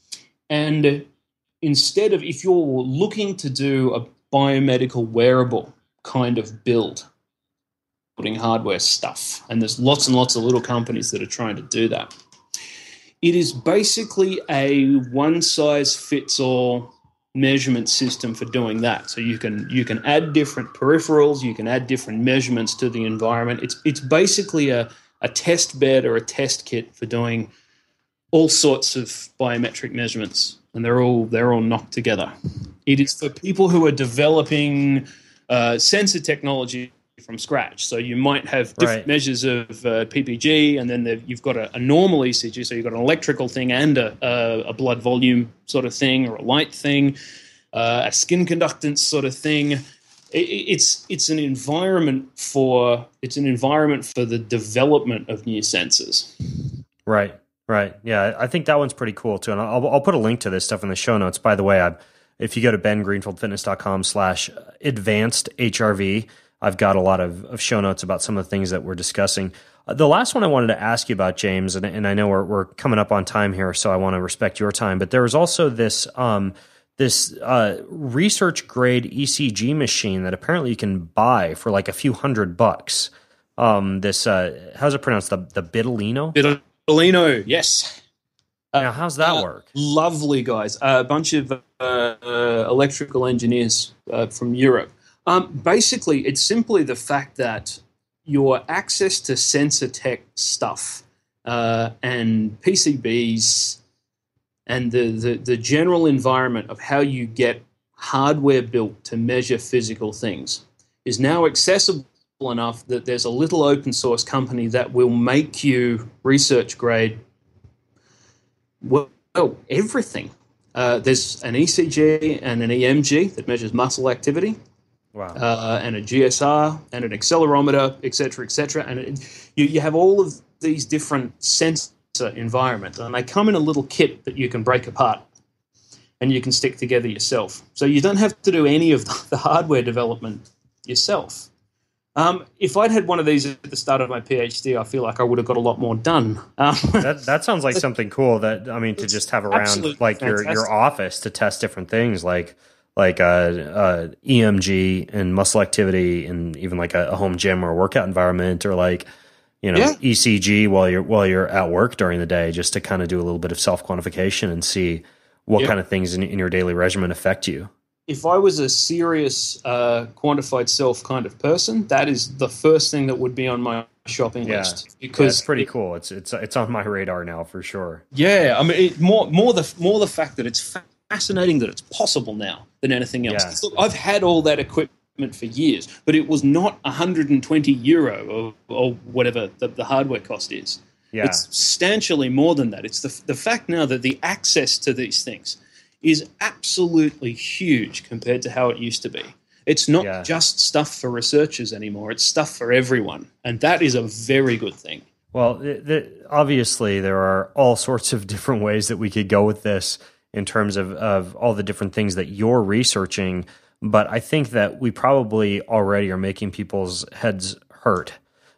and instead of if you're looking to do a biomedical wearable kind of build, putting hardware stuff, and there's lots and lots of little companies that are trying to do that. It is basically a one-size-fits-all measurement system for doing that. So you can you can add different peripherals, you can add different measurements to the environment. It's it's basically a, a test bed or a test kit for doing all sorts of biometric measurements, and they're all they're all knocked together. It is for people who are developing uh, sensor technology from scratch. So you might have different right. measures of uh, P P G, and then the, you've got a, a normal E C G, so you've got an electrical thing and a, a, a blood volume sort of thing, or a light thing, uh, a skin conductance sort of thing. It, it's it's an environment for it's an environment for the development of new sensors. Right, right. Yeah, I think that one's pretty cool too. And I'll, I'll put a link to this stuff in the show notes. By the way, I, if you go to ben greenfield fitness dot com slash advanced H R V, I've got a lot of, of show notes about some of the things that we're discussing. Uh, the last one I wanted to ask you about, James, and, and I know we're, we're coming up on time here, so I want to respect your time, but there was also this um, this uh, research-grade E C G machine that apparently you can buy for like a few hundred bucks. Um, this, uh, how's it pronounced? The, the Bitalino? Bitalino, yes. Uh, now, how's that uh, work? Lovely guys. Uh, a bunch of uh, uh, electrical engineers uh, from Europe. Um, basically, it's simply the fact that your access to sensor tech stuff uh, and P C Bs and the, the, the general environment of how you get hardware built to measure physical things is now accessible enough that there's a little open source company that will make you research grade Well, everything. Uh, there's an E C G and an E M G that measures muscle activity. Wow. Uh, and a G S R and an accelerometer, et cetera, et cetera. And it, you, you have all of these different sensor environments, and they come in a little kit that you can break apart and you can stick together yourself. So you don't have to do any of the, the hardware development yourself. Um, if I'd had one of these at the start of my PhD, I feel like I would have got a lot more done. Um, that that sounds like something cool. That I mean, to just have around like your, your office to test different things, like like uh, uh, E M G and muscle activity, and even like a, a home gym or a workout environment, or like you know yeah. E C G while you're while you're at work during the day, just to kind of do a little bit of self quantification and see what yep. kind of things in, in your daily regimen affect you. If I was a serious uh, quantified self kind of person, that is the first thing that would be on my shopping yeah. list. Because yeah, it's pretty it, cool. It's it's it's on my radar now for sure. Yeah, I mean, it, more more the more the fact that it's fascinating that it's possible now than anything else. Yeah. Look, I've had all that equipment for years, but it was not one hundred twenty euro or, or whatever the, the hardware cost is. Yeah. It's substantially more than that. It's the the fact now that the access to these things is absolutely huge compared to how it used to be. It's not yeah. just stuff for researchers anymore. It's stuff for everyone. And that is a very good thing. Well, the, the, obviously there are all sorts of different ways that we could go with this in terms of, of all the different things that you're researching. But I think that we probably already are making people's heads hurt.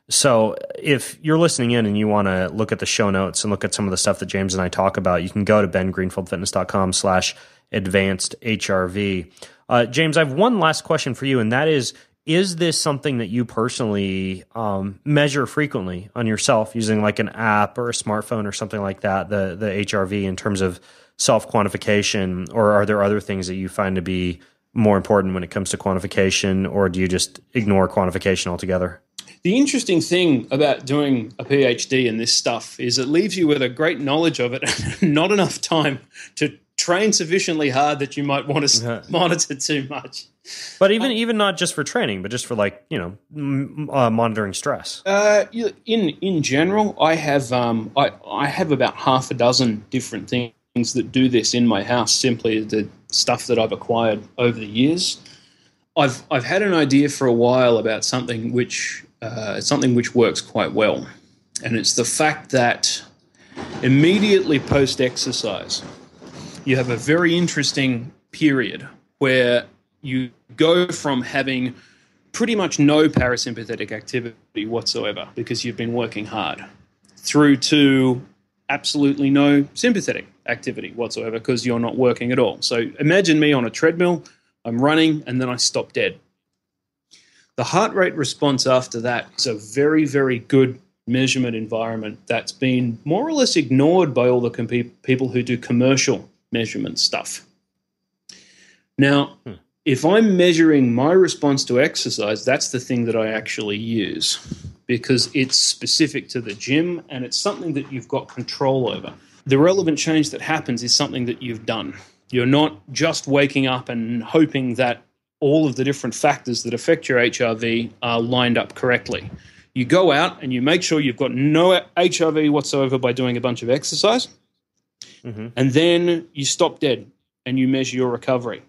So if you're listening in and you want to look at the show notes and look at some of the stuff that James and I talk about, you can go to bengreenfieldfitness.com slash advanced HRV. Uh, James, I have one last question for you, and that is, is this something that you personally um, measure frequently on yourself using like an app or a smartphone or something like that, the, the H R V in terms of self-quantification, or are there other things that you find to be more important when it comes to quantification, or do you just ignore quantification altogether? The interesting thing about doing a PhD in this stuff is it leaves you with a great knowledge of it and not enough time to train sufficiently hard that you might want to yeah. monitor too much. But even um, even not just for training, but just for like, you know, m- uh, monitoring stress. Uh, in in general, I have um I, I have about half a dozen different things that do this in my house, simply the stuff that I've acquired over the years. I've I've had an idea for a while about something which uh, something which works quite well, and it's the fact that immediately post exercise, you have a very interesting period where you go from having pretty much no parasympathetic activity whatsoever because you've been working hard, through to absolutely no sympathetic activity whatsoever because you're not working at all. So imagine me on a treadmill, I'm running, and then I stop dead. The heart rate response after that is a very, very good measurement environment that's been more or less ignored by all the com- people who do commercial measurement stuff. Now, hmm. if I'm measuring my response to exercise, that's the thing that I actually use because it's specific to the gym and it's something that you've got control over. The relevant change that happens is something that you've done. You're not just waking up and hoping that all of the different factors that affect your H R V are lined up correctly. You go out and you make sure you've got no H R V whatsoever by doing a bunch of exercise, mm-hmm. and then you stop dead and you measure your recovery.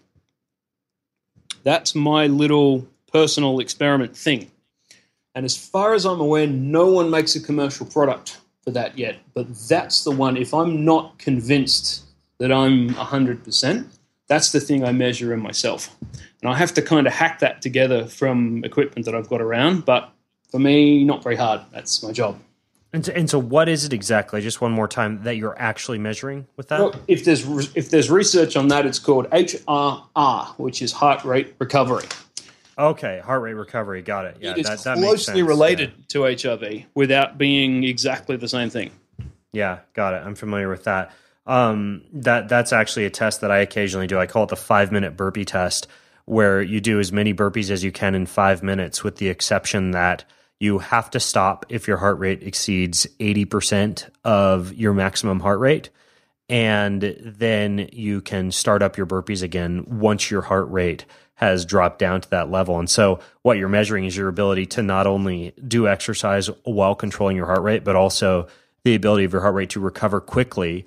That's my little personal experiment thing. And as far as I'm aware, no one makes a commercial product for that yet. But that's the one, if I'm not convinced that I'm one hundred percent, that's the thing I measure in myself. And I have to kind of hack that together from equipment that I've got around. But for me, not very hard. That's my job. And so, and so what is it exactly, just one more time, that you're actually measuring with that? Well, if there's if there's research on that, it's called H R R, which is heart rate recovery. Okay, heart rate recovery, got it. Yeah, it is that, that closely makes sense. related yeah. to H R V without being exactly the same thing. Yeah, got it. I'm familiar with that. Um, that that's actually a test that I occasionally do. I call it the five-minute burpee test, where you do as many burpees as you can in five minutes, with the exception that you have to stop if your heart rate exceeds eighty percent of your maximum heart rate, and then you can start up your burpees again once your heart rate has dropped down to that level. And so what you're measuring is your ability to not only do exercise while controlling your heart rate, but also the ability of your heart rate to recover quickly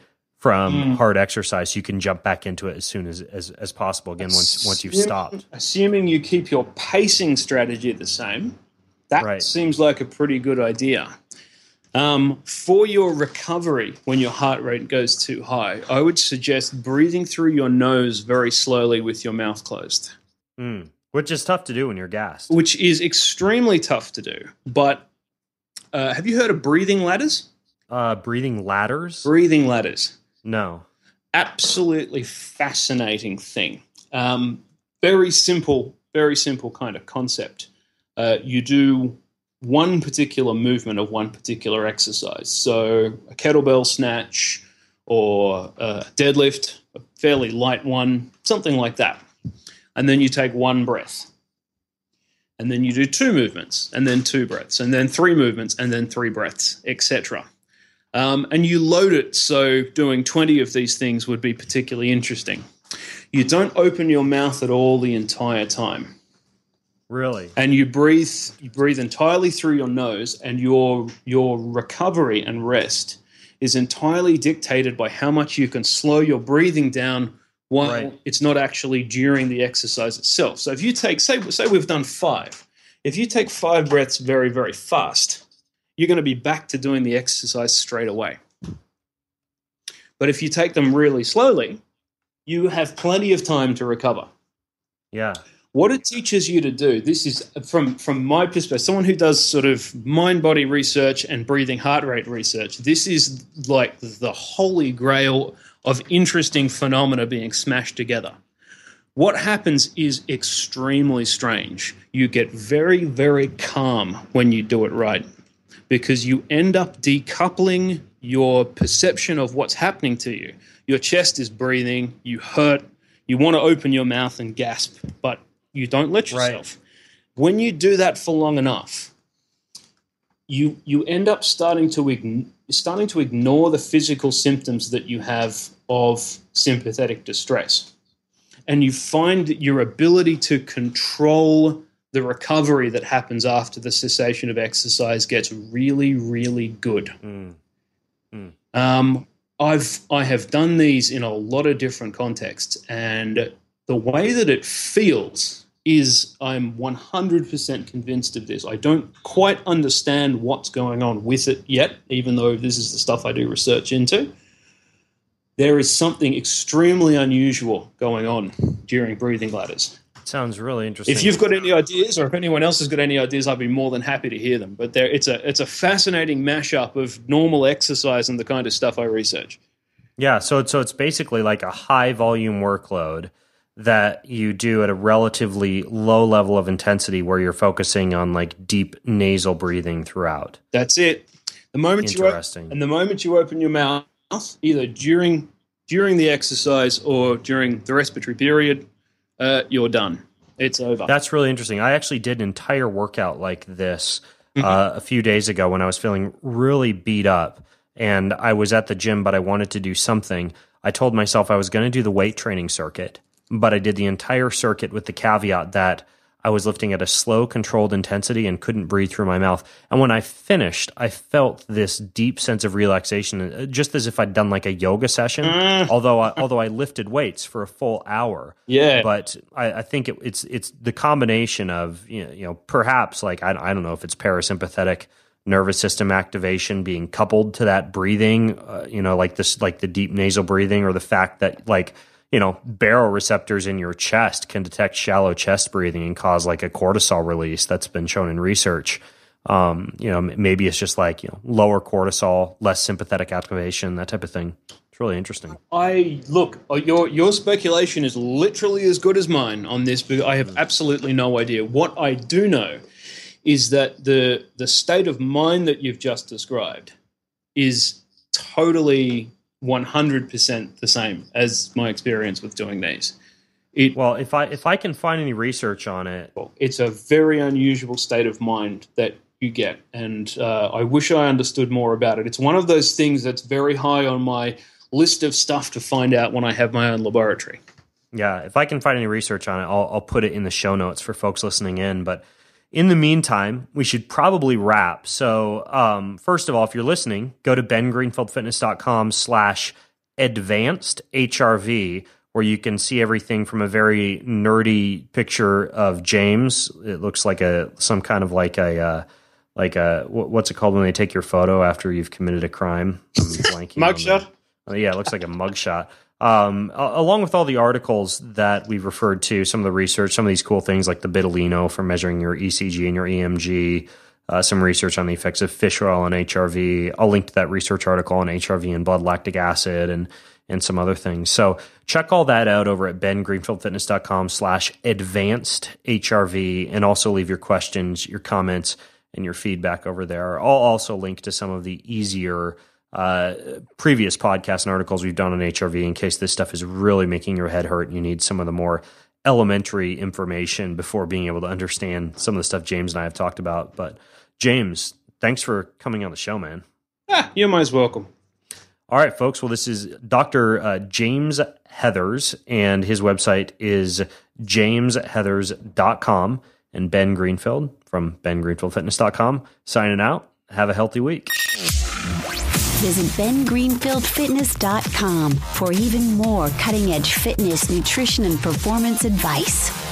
from Mm. hard exercise, so you can jump back into it as soon as as, as possible again once once you've stopped. Assuming you keep your pacing strategy the same, that Right. seems like a pretty good idea. Um, for your recovery, when your heart rate goes too high, I would suggest breathing through your nose very slowly with your mouth closed, Mm. Which is tough to do when you're gassed. which is extremely tough to do. But uh, have you heard of breathing ladders? Uh, breathing ladders? Breathing ladders. No. Absolutely fascinating thing. Um, very simple, very simple kind of concept. Uh, you do one particular movement of one particular exercise. So a kettlebell snatch or a deadlift, a fairly light one, something like that. And then you take one breath. And then you do two movements, and then two breaths, and then three movements, and then three breaths, et cetera. Um, and you load it so doing twenty of these things would be particularly interesting. You don't open your mouth at all the entire time. Really? And you breathe you breathe entirely through your nose, and your your recovery and rest is entirely dictated by how much you can slow your breathing down while Right. it's not actually during the exercise itself. So if you take, say, say we've done five. If you take five breaths very, very fast, you're going to be back to doing the exercise straight away. But if you take them really slowly, you have plenty of time to recover. Yeah. What it teaches you to do, this is from, from my perspective, someone who does sort of mind-body research and breathing heart rate research, this is like the holy grail of interesting phenomena being smashed together. What happens is extremely strange. You get very, very calm when you do it right, because you end up decoupling your perception of what's happening to you. Your chest is breathing, you hurt, you want to open your mouth and gasp, but you don't let yourself. Right. When you do that for long enough, you you end up starting to ign- starting to ignore the physical symptoms that you have of sympathetic distress. And you find that your ability to control the recovery that happens after the cessation of exercise gets really, really good. Mm. Mm. Um, I've I have done these in a lot of different contexts, and the way that it feels is I'm one hundred percent convinced of this. I don't quite understand what's going on with it yet, even though this is the stuff I do research into. There is something extremely unusual going on during breathing ladders. Sounds really interesting. If you've got any ideas, or if anyone else has got any ideas, I'd be more than happy to hear them. But there, it's a it's a fascinating mashup of normal exercise and the kind of stuff I research. Yeah, so it's, so it's basically like a high volume workload that you do at a relatively low level of intensity, where you're focusing on like deep nasal breathing throughout. That's it. The moment you open, and the moment you open your mouth, either during during the exercise or during the respiratory period, uh, you're done. It's over. That's really interesting. I actually did an entire workout like this mm-hmm. uh, a few days ago when I was feeling really beat up, and I was at the gym, but I wanted to do something. I told myself I was going to do the weight training circuit, but I did the entire circuit with the caveat that I was lifting at a slow, controlled intensity and couldn't breathe through my mouth. And when I finished, I felt this deep sense of relaxation, just as if I'd done like a yoga session, uh. although I, although I lifted weights for a full hour. Yeah. But I, I think it, it's it's the combination of, you know, you know perhaps like, I, I don't know if it's parasympathetic nervous system activation being coupled to that breathing, uh, you know, like this, like the deep nasal breathing, or the fact that like, you know, baroreceptors in your chest can detect shallow chest breathing and cause like a cortisol release that's been shown in research. Um, you know, maybe it's just like, you know, lower cortisol, less sympathetic activation, that type of thing. It's really interesting. I look, your your speculation is literally as good as mine on this, but I have absolutely no idea. What I do know is that the the state of mind that you've just described is totally one hundred percent the same as my experience with doing these. It, well, if I if I can find any research on it, it's a very unusual state of mind that you get, and uh, I wish I understood more about it. It's one of those things that's very high on my list of stuff to find out when I have my own laboratory. Yeah, if I can find any research on it, I'll, I'll put it in the show notes for folks listening in. But in the meantime, we should probably wrap. So um, first of all, if you're listening, go to bengreenfieldfitness.com slash advanced H R V, where you can see everything from a very nerdy picture of James. It looks like a some kind of like a uh, like a what's it called when they take your photo after you've committed a crime? Mugshot. Oh, yeah, it looks like a mugshot. Um, along with all the articles that we've referred to, some of the research, some of these cool things like the Bitolino for measuring your E C G and your E M G, uh, some research on the effects of fish oil on H R V. I'll link to that research article on H R V and blood lactic acid and and some other things. So check all that out over at ben greenfield fitness dot com slash advanced H R V, and also leave your questions, your comments, and your feedback over there. I'll also link to some of the easier uh, previous podcasts and articles we've done on H R V in case this stuff is really making your head hurt and you need some of the more elementary information before being able to understand some of the stuff James and I have talked about. But James, thanks for coming on the show, man. Ah, you're most welcome. All right, folks. Well, this is Doctor Uh, James Heathers, and his website is james heathers dot com. And Ben Greenfield from ben greenfield fitness dot com signing out. Have a healthy week. Visit ben greenfield fitness dot com for even more cutting-edge fitness, nutrition, and performance advice.